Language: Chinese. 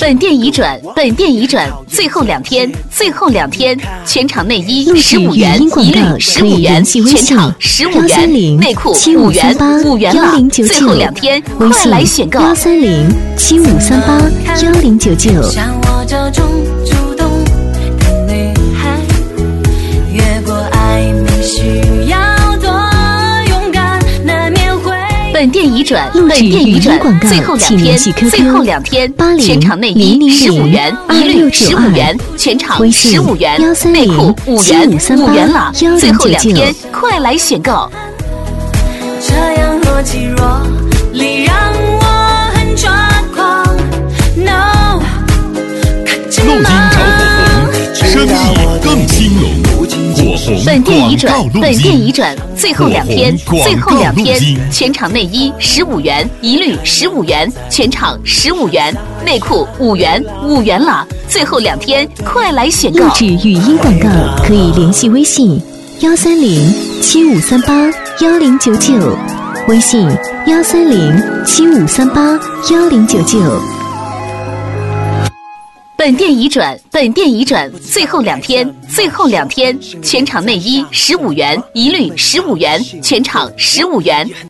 本店已转，最后2天，全场内衣15元，一律15元，全场15元，内裤5元了，最后2天，快来选购 13075381099。像我这种主动的女孩，越过暧昧需要多勇敢，难免会。 本店已转，最后2天，全场内衣15元，一律15元，全场15元，内裤5元了，最后2天，快来选购。 这样若即若离让我很抓狂 ，No， 录音找火红，生意更兴隆。火红本店已转，最后2天，全场内衣15元，一律15元，全场15元，内裤5元了，最后2天，快来选购。 录制语音广告可以联系微信13075381099，微信13075381099。 本店已转，最后2天，全场内衣15元，一律15元，全场15元。